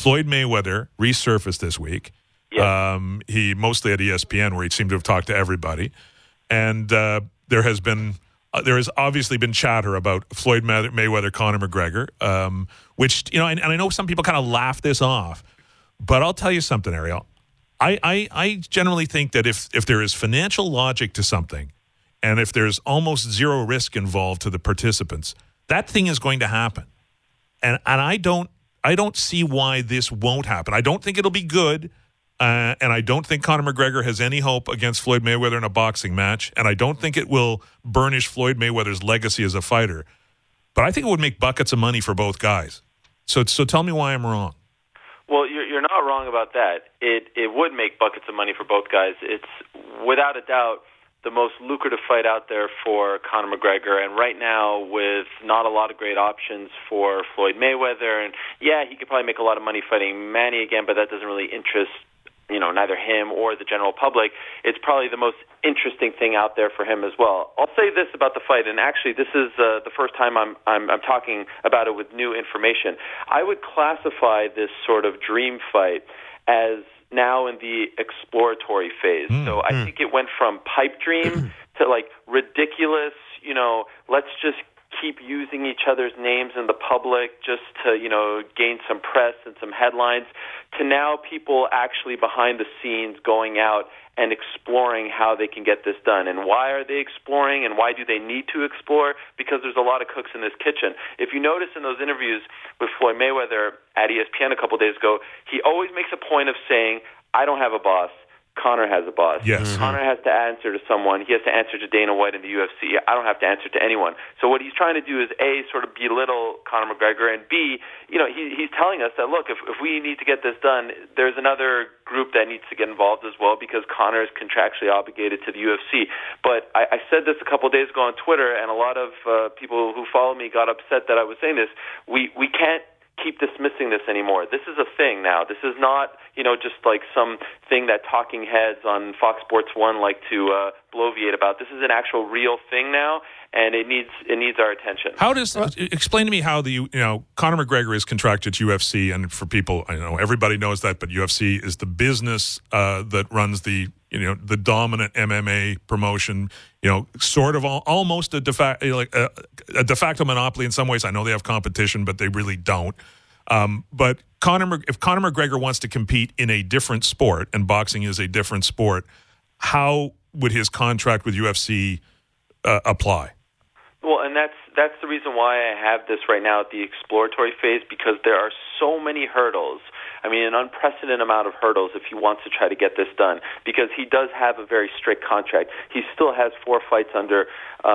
Floyd Mayweather resurfaced this week. Yeah. He mostly at ESPN, where he seemed to have talked to everybody, and there has obviously been chatter about Floyd Mayweather, Conor McGregor, which and I know some people kind of laugh this off, but I'll tell you something, Ariel. I generally think that if there is financial logic to something, and if there's almost zero risk involved to the participants, that thing is going to happen, and I don't see why this won't happen. I don't think it'll be good. And I don't think Conor McGregor has any hope against Floyd Mayweather in a boxing match. And I don't think it will burnish Floyd Mayweather's legacy as a fighter. But I think it would make buckets of money for both guys. So tell me why I'm wrong. Well, you're not wrong about that. It would make buckets of money for both guys. It's without a doubt the most lucrative fight out there for Conor McGregor. And right now, with not a lot of great options for Floyd Mayweather, and yeah, he could probably make a lot of money fighting Manny again, but that doesn't really interest neither him or the general public. It's probably the most interesting thing out there for him as well. I'll say this about the fight, and actually this is the first time I'm talking about it with new information. I would classify this sort of dream fight as now in the exploratory phase. So I think it went from pipe dream to like ridiculous, let's just keep using each other's names in the public just to, gain some press and some headlines, to now people actually behind the scenes going out and exploring how they can get this done. And why are they exploring, and why do they need to explore? Because there's a lot of cooks in this kitchen. If you notice in those interviews with Floyd Mayweather at ESPN a couple days ago, he always makes a point of saying, I don't have a boss. Conor has a boss. Yes. Conor has to answer to someone. He has to answer to Dana White in the UFC. I don't have to answer to anyone. So what he's trying to do is, A, sort of belittle Conor McGregor, and B, he's telling us that, look, if we need to get this done, there's another group that needs to get involved as well, because Conor is contractually obligated to the UFC. But I said this a couple of days ago on Twitter, and a lot of people who follow me got upset that I was saying this. We can't keep dismissing this anymore. This is a thing now. This is not, just like some thing that talking heads on Fox Sports 1 like to bloviate about. This is an actual real thing now, and it needs our attention. Explain to me how Conor McGregor is contracted to UFC, and for people, I know everybody knows that, but UFC is the business that runs the dominant MMA promotion, sort of almost a de facto monopoly in some ways. I know they have competition, but they really don't. But if Conor McGregor wants to compete in a different sport, and boxing is a different sport, how would his contract with UFC apply? Well, and that's the reason why I have this right now at the exploratory phase, because there are so many hurdles. I mean, an unprecedented amount of hurdles if he wants to try to get this done, because he does have a very strict contract. He still has 4 fights under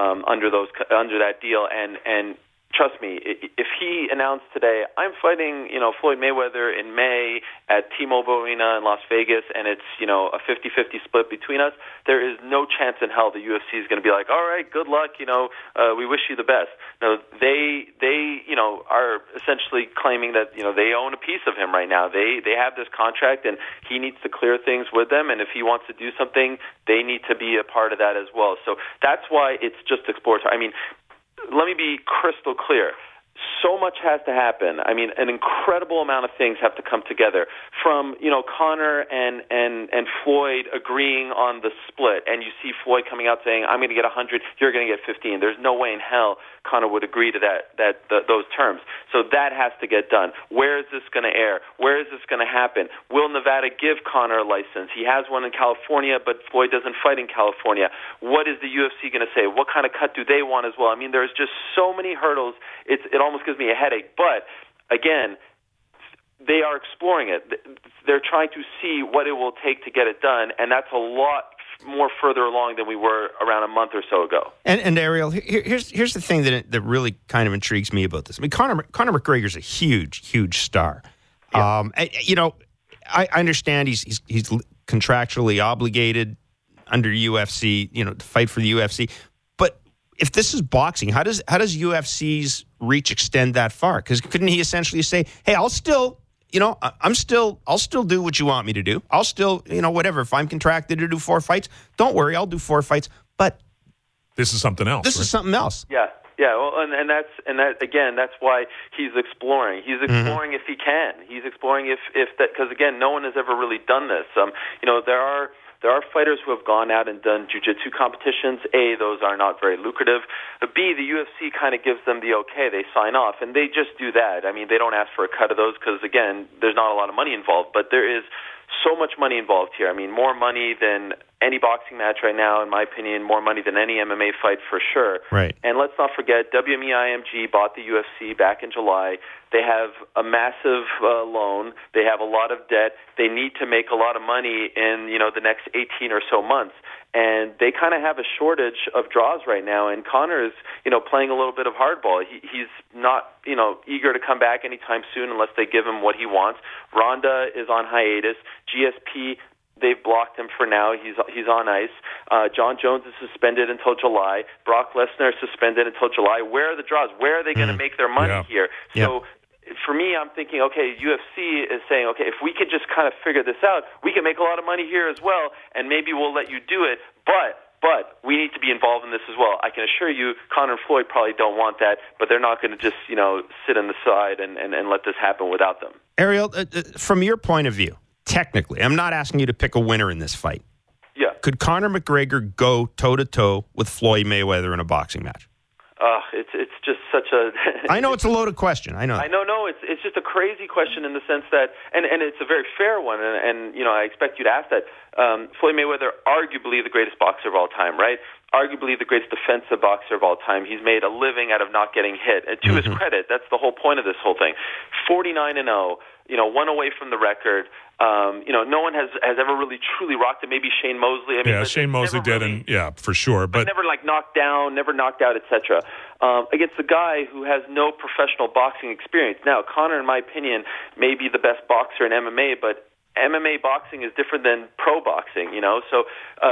that deal, and trust me, if he announced today, I'm fighting, Floyd Mayweather in May at T-Mobile Arena in Las Vegas, and it's, a 50-50 split between us, there is no chance in hell the UFC is going to be like, all right, good luck, we wish you the best. No, they are essentially claiming that, they own a piece of him right now. They have this contract, and he needs to clear things with them, and if he wants to do something, they need to be a part of that as well. So that's why it's just exploratory. I mean, let me be crystal clear. So much has to happen. I mean, an incredible amount of things have to come together. From, Conor and Floyd agreeing on the split, and you see Floyd coming out saying, I'm going to get 100, you're going to get 15. There's no way in hell Conor would agree to those terms. So that has to get done. Where is this going to air? Where is this going to happen? Will Nevada give Conor a license? He has one in California, but Floyd doesn't fight in California. What is the UFC going to say? What kind of cut do they want as well? I mean, there's just so many hurdles. It almost gives me a headache. But, again, they are exploring it. They're trying to see what it will take to get it done, and that's a lot more further along than we were around a month or so ago. And Ariel, here's the thing that really kind of intrigues me about this. I mean, Conor McGregor's a huge star. Yeah. I understand he's contractually obligated under UFC, to fight for the UFC. But if this is boxing, how does UFC's reach extend that far? Because couldn't he essentially say, "Hey, I'll still do what you want me to do. I'll still, whatever. If I'm contracted to do 4 fights, don't worry, I'll do 4 fights. But this is something else. This is something else." Yeah. Yeah, well, and that again, that's why he's exploring. He's exploring if he can. He's exploring if that, because again, no one has ever really done this. There are fighters who have gone out and done jiu-jitsu competitions. A, those are not very lucrative. B, the UFC kind of gives them the okay. They sign off, and they just do that. I mean, they don't ask for a cut of those because, again, there's not a lot of money involved. But there is so much money involved here. I mean, more money than any boxing match right now, in my opinion, more money than any MMA fight for sure. Right. And let's not forget, WME-IMG bought the UFC back in July. They have a massive loan. They have a lot of debt. They need to make a lot of money in, the next 18 or so months. And they kind of have a shortage of draws right now. And Conor is, playing a little bit of hardball. He's not, eager to come back anytime soon unless they give him what he wants. Ronda is on hiatus. GSP, they've blocked him for now. He's on ice. John Jones is suspended until July. Brock Lesnar is suspended until July. Where are the draws? Where are they going to make their money here? So for me, I'm thinking, okay, UFC is saying, okay, if we could just kind of figure this out, we can make a lot of money here as well, and maybe we'll let you do it. But we need to be involved in this as well. I can assure you, Conor and Floyd probably don't want that, but they're not going to just, sit on the side and let this happen without them. Ariel, from your point of view, technically, I'm not asking you to pick a winner in this fight. Yeah. Could Conor McGregor go toe-to-toe with Floyd Mayweather in a boxing match? It's just such a... I know it's a loaded question. I know. No, it's just a crazy question in the sense that, and it's a very fair one, and I expect you to ask that. Floyd Mayweather, arguably the greatest boxer of all time, right? Arguably the greatest defensive boxer of all time. He's made a living out of not getting hit. And to his credit, that's the whole point of this whole thing. 49-0, one away from the record. No one has ever really truly rocked it. Maybe Shane Mosley. Shane Mosley did, really, for sure. But never knocked down, never knocked out, etc. Against a guy who has no professional boxing experience. Now, Conor, in my opinion, may be the best boxer in MMA, but MMA boxing is different than pro boxing. So,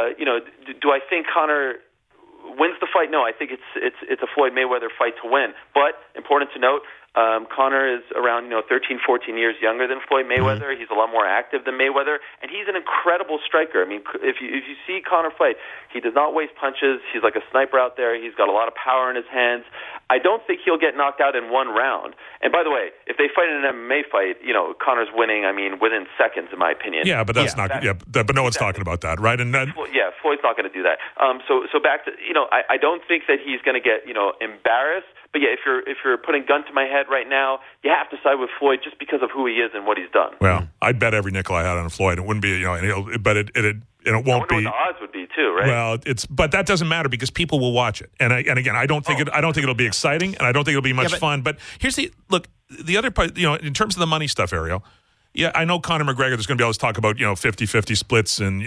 do I think Conor wins the fight? No, I think it's a Floyd Mayweather fight to win. But important to note, Conor is around 13, 14 years younger than Floyd Mayweather. He's a lot more active than Mayweather, and he's an incredible striker. I mean, if you see Conor fight, he does not waste punches. He's like a sniper out there. He's got a lot of power in his hands. I don't think he'll get knocked out in one round. And by the way, if they fight in an MMA fight, Conor's winning. I mean, within seconds, in my opinion. Yeah, but that's not. But no one's talking about that, right? And Floyd's not going to do that. So back to I don't think that he's going to get embarrassed. But yeah, if you're putting gun to my head right now, you have to side with Floyd just because of who he is and what he's done. Well, I'd bet every nickel I had on Floyd. It wouldn't be, but it won't be. I wonder what the odds would be too, right? Well, but that doesn't matter because people will watch it. And again, I don't think it'll be exciting, and I don't think it'll be much fun. But here's the other part. In terms of the money stuff, Ariel. Yeah, I know Conor McGregor is going to be able to talk about 50-50 splits and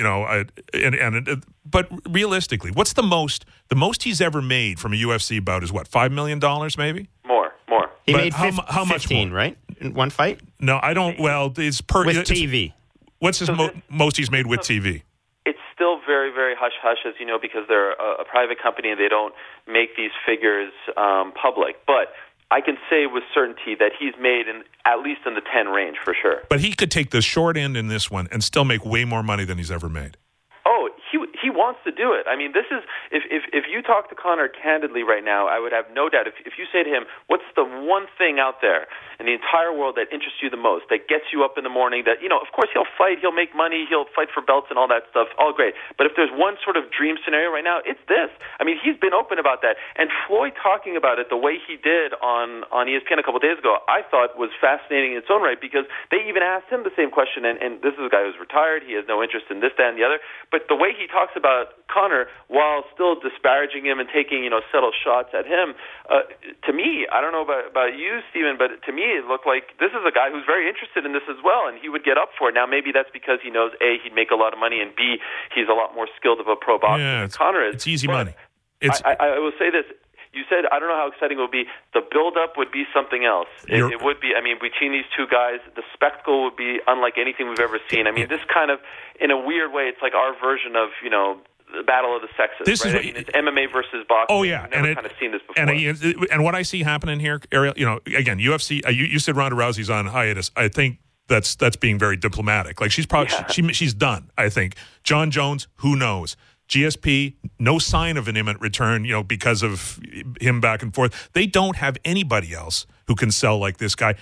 but realistically, what's the most he's ever made from a UFC bout is what, $5 million maybe? More. He made how much 15, more? right? In one fight? No, I don't. Well, it's per with TV. What's his most he's made with TV? It's still very, very hush-hush, as you know, because they're a private company and they don't make these figures public. But I can say with certainty that he's made at least in the 10 range for sure. But he could take the short end in this one and still make way more money than he's ever made. Oh, he wants to do it. I mean, this is if you talk to Conor candidly right now, I would have no doubt. If you say to him, "What's the one thing out there in the entire world that interests you the most, that gets you up in the morning?" That of course he'll fight, he'll make money, he'll fight for belts and all that stuff. All great. But if there's one sort of dream scenario right now, it's this. I mean, he's been open about that, and Floyd talking about it the way he did on ESPN a couple of days ago, I thought was fascinating in its own right because they even asked him the same question. And this is a guy who's retired; he has no interest in this, that, and the other. But the way he talks about Conor while still disparaging him and taking subtle shots at him, to me, I don't know about you, Stephen, but to me it looked like this is a guy who's very interested in this as well, and he would get up for it. Now maybe that's because he knows A, he'd make a lot of money, and B, he's a lot more skilled of a pro boxer than Conor is. It's easy money. I will say this. You said, I don't know how exciting it would be. The build-up would be something else. It would be, I mean, between these two guys, the spectacle would be unlike anything we've ever seen. I mean, this kind of, in a weird way, it's like our version of, the battle of the sexes, right? It's MMA versus boxing. Oh, yeah. I've never kind of seen this before. And what I see happening here, Ariel, again, UFC, you said Ronda Rousey's on hiatus. I think that's being very diplomatic. Like, she's probably, she's done, I think. John Jones, who knows? GSP, no sign of an imminent return, because of him back and forth. They don't have anybody else who can sell like this guy.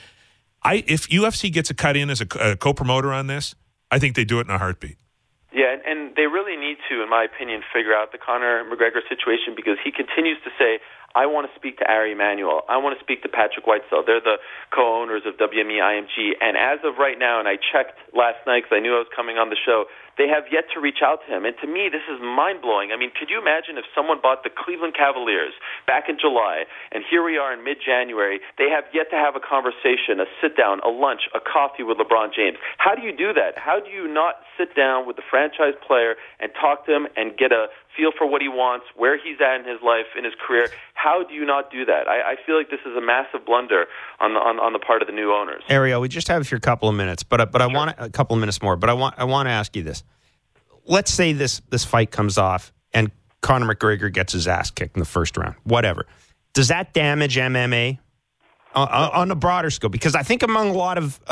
If UFC gets a cut in as a co-promoter on this, I think they do it in a heartbeat. Yeah, and they really need to, in my opinion, figure out the Conor McGregor situation, because he continues to say, I want to speak to Ari Emanuel. I want to speak to Patrick Whitesell. They're the co-owners of WME IMG. And as of right now, and I checked last night because I knew I was coming on the show, they have yet to reach out to him. And to me, this is mind-blowing. I mean, could you imagine if someone bought the Cleveland Cavaliers back in July, and here we are in mid-January, they have yet to have a conversation, a sit-down, a lunch, a coffee with LeBron James. How do you do that? How do you not sit down with the franchise player and talk to him and get a feel for what he wants, where he's at in his life, in his career? How do you not do that? I feel like this is a massive blunder on the part of the new owners. Ariel, we just have a couple of minutes, but I want a couple of minutes more. But I want to ask you this. Let's say this fight comes off and Conor McGregor gets his ass kicked in the first round. Whatever. Does that damage MMA on a broader scope? Because I think among a lot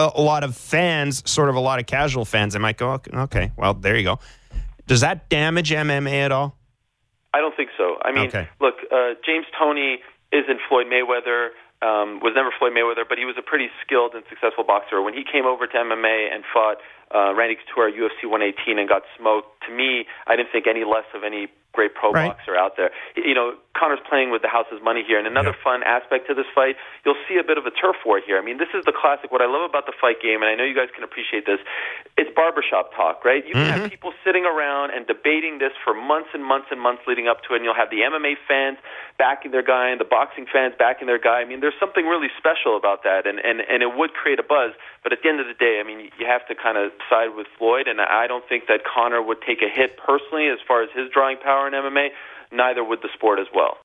of fans, sort of a lot of casual fans, they might go, okay, well, there you go. Does that damage MMA at all? I don't think so. I mean, Look, James Toney isn't Floyd Mayweather, was never Floyd Mayweather, but he was a pretty skilled and successful boxer. When he came over to MMA and fought Randy Couture at UFC 118 and got smoked, to me, I didn't think any less of any great pro boxer out there. Conor's playing with the house's money here. And another fun aspect to this fight, you'll see a bit of a turf war here. I mean, this is the classic. What I love about the fight game, and I know you guys can appreciate this, it's barbershop talk, right? You can have people sitting around and debating this for months and months and months leading up to it, and you'll have the MMA fans backing their guy and the boxing fans backing their guy. I mean, there's something really special about that, and it would create a buzz. But at the end of the day, I mean, you have to kind of side with Floyd, and I don't think that Conor would take a hit personally as far as his drawing power in MMA. Neither would the sport as well.